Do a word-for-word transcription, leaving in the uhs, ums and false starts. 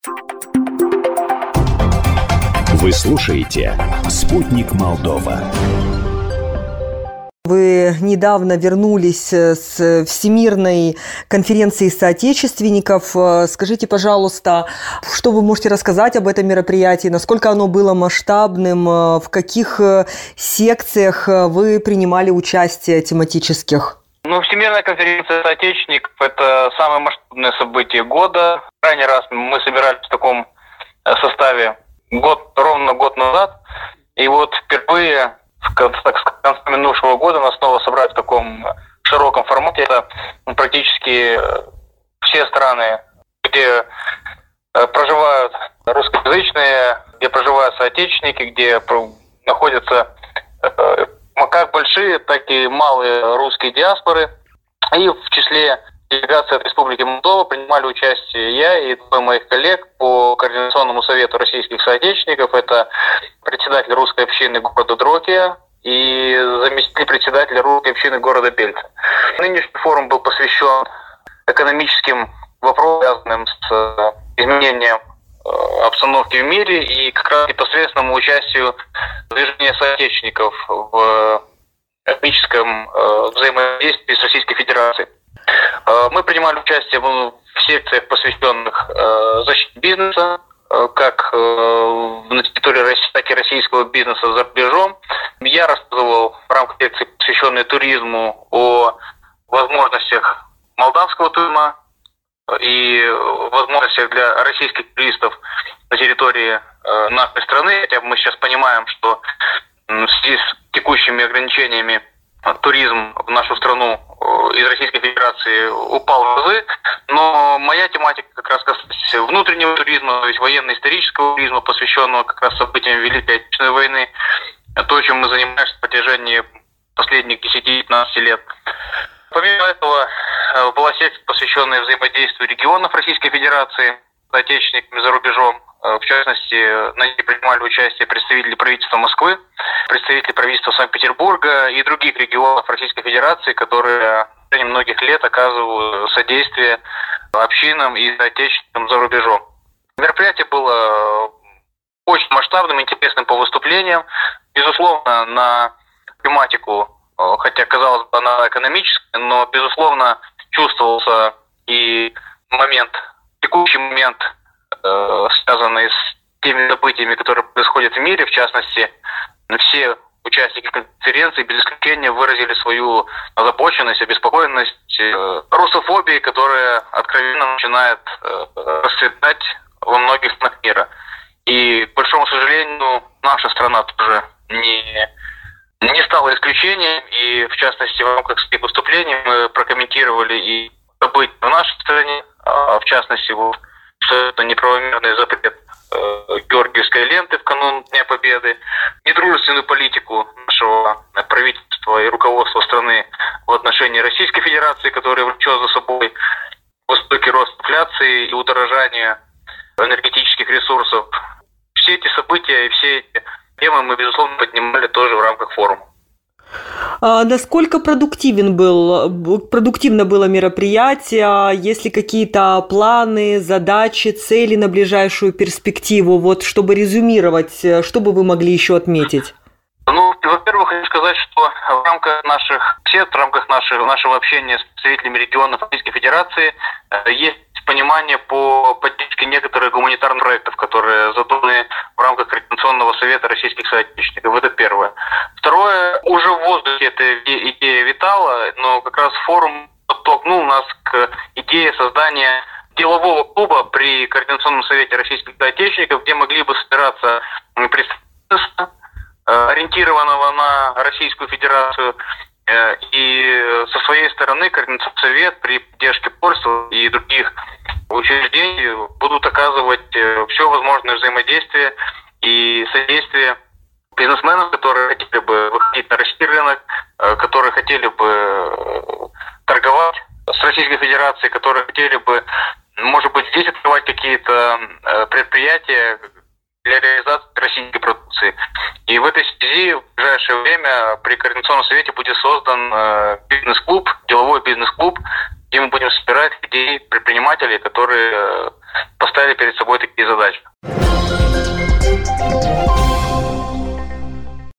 Вы слушаете «Спутник Молдова». Вы недавно вернулись с Всемирной конференции соотечественников. Скажите, пожалуйста, что вы можете рассказать об этом мероприятии? Насколько оно было масштабным? В каких секциях вы принимали участие тематических? Ну, Всемирная конференция соотечественников – это самое масштабное событие года. Крайний раз мы собирались в таком составе год, ровно год назад. И вот впервые с конца минувшего года нас снова собрать в таком широком формате. Это практически все страны, где проживают русскоязычные, где проживают соотечественники, где находятся как большие, так и малые русские диаспоры. И в числе делегации от Республики Молдова принимали участие я и двое моих коллег по Координационному совету российских соотечественников. Это председатель русской общины города Дрокия и заместитель председателя русской общины города Бельца. Нынешний форум был посвящен экономическим вопросам, связанным с изменением обстановки в мире и как раз непосредственному участию движения соотечественников в экономическом взаимодействии с Российской Федерацией. Мы принимали участие в секциях, посвященных защите бизнеса, как на территории России, так и российского бизнеса за рубежом. Я рассказывал в рамках лекции, посвященной туризму, о возможностях молдавского туризма и возможностях для российских туристов на территории нашей страны. Хотя мы сейчас понимаем, что в связи с текущими ограничениями туризм в нашу страну из Российской Федерации упал в разы, но моя тематика как раз касается внутреннего туризма, то есть военно-исторического туризма, посвященного как раз событиям Великой Отечественной войны, то, чем мы занимаемся на протяжении последних десяти-пятнадцати лет. Помимо этого, была секция, посвященная взаимодействию регионов Российской Федерации с отечественниками за рубежом. В частности, на ней принимали участие представители правительства Москвы, представители правительства Санкт-Петербурга и других регионов Российской Федерации, которые в течение многих лет оказывают содействие общинам и соотечественникам за рубежом. Мероприятие было очень масштабным, интересным по выступлениям. Безусловно, на тематику, хотя, казалось бы, она экономическая, но, безусловно, чувствовался и момент, текущий момент, связанные с теми событиями, которые происходят в мире. В частности, все участники конференции без исключения выразили свою озабоченность, обеспокоенность русофобией, которая откровенно начинает расцветать во многих странах мира. И, к большому сожалению, наша страна тоже не, не стала исключением. И, в частности, в рамках своих выступлений мы прокомментировали и события в нашей стране, в частности, абсолютно неправомерный запрет э, георгиевской ленты в канун Дня Победы, недружественную политику нашего правительства и руководства страны в отношении Российской Федерации, которая влечет за собой высокий рост инфляции и удорожание энергетических ресурсов. Все эти события и все эти темы мы, безусловно, поднимали тоже в рамках форума. А насколько продуктивен был, продуктивно было мероприятие? Есть ли какие-то планы, задачи, цели на ближайшую перспективу? Вот, чтобы резюмировать, что бы вы могли еще отметить? Ну, во-первых, хочу сказать, что в рамках наших бесед, в рамках нашего, нашего общения с представителями регионов Российской Федерации есть понимание по поддержке некоторых гуманитарных проектов, которые задуманы в рамках Координационного совета российских соотечественников. Это первое. Второе, уже в воздухе эта идея витала, но как раз форум подтолкнул нас к идее создания делового клуба при Координационном совете российских соотечественников, где могли бы собираться представители, ориентированного на Российскую Федерацию, и со своей стороны Координационный совет при поддержке посольств и других учреждений будут оказывать все возможное взаимодействие и содействие бизнесменам, которые хотели бы выходить на российский рынок, которые хотели бы торговать с Российской Федерацией, которые хотели бы, может быть, здесь открывать какие-то предприятия для реализации российской продукции. И в этой связи в ближайшее время при Координационном совете будет создан бизнес-клуб, деловой бизнес-клуб, где мы будем собирать идеи предпринимателей, которые поставили перед собой такие задачи.